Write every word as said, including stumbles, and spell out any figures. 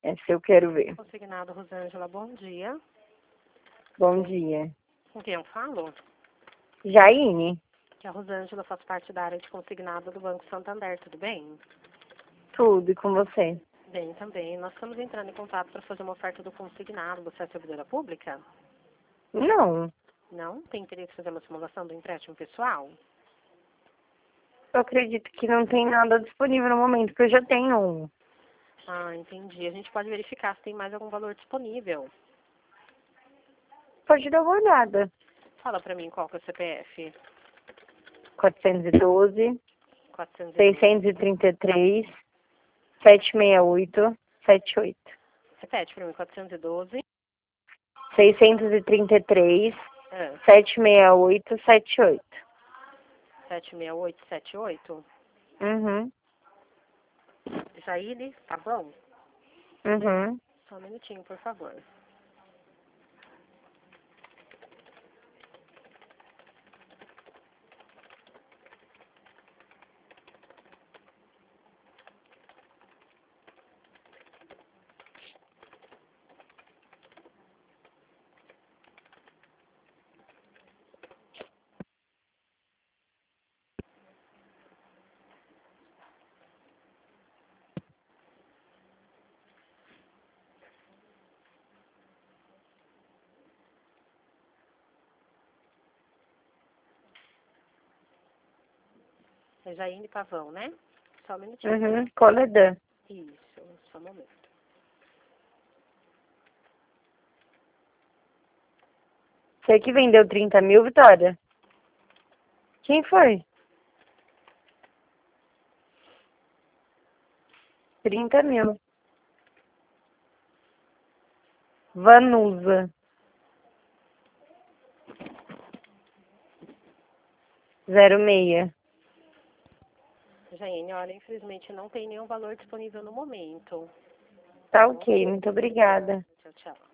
Essa eu quero ver. Consignado Rosângela, bom dia. Bom dia. Com quem eu falo? Jaine? Que a Rosângela faz parte da área de consignado do Banco Santander, tudo bem? Tudo, e com você? Bem, também. Nós estamos entrando em contato para fazer uma oferta do consignado. Você é servidora pública? Não. Não? Tem interesse em fazer uma simulação do empréstimo pessoal? Eu acredito que não tem nada disponível no momento, porque eu já tenho um. Ah, entendi. A gente pode verificar se tem mais algum valor disponível. Pode dar uma olhada. Fala para mim qual que é o C P F. quatrocentos e doze, quatrocentos e doze. seiscentos e trinta e três, setecentos e sessenta e oito, setenta e oito. Repete para mim, quatrocentos e doze. seiscentos e trinta e três, Ah, setecentos e sessenta e oito, setenta e oito. sete seis oito sete oito. Uhum. Jaine, tá bom? Uhum. Só um minutinho, por favor. É Jaine Pavão, né? Só um minutinho. Uhum. Coledan. Isso, só um momento. Você que vendeu trinta mil, Vitória? Quem foi? trinta mil. Vanusa. Zero meia. Jaine, olha, infelizmente não tem nenhum valor disponível no momento. Tá ok, muito obrigada. Tchau, tchau.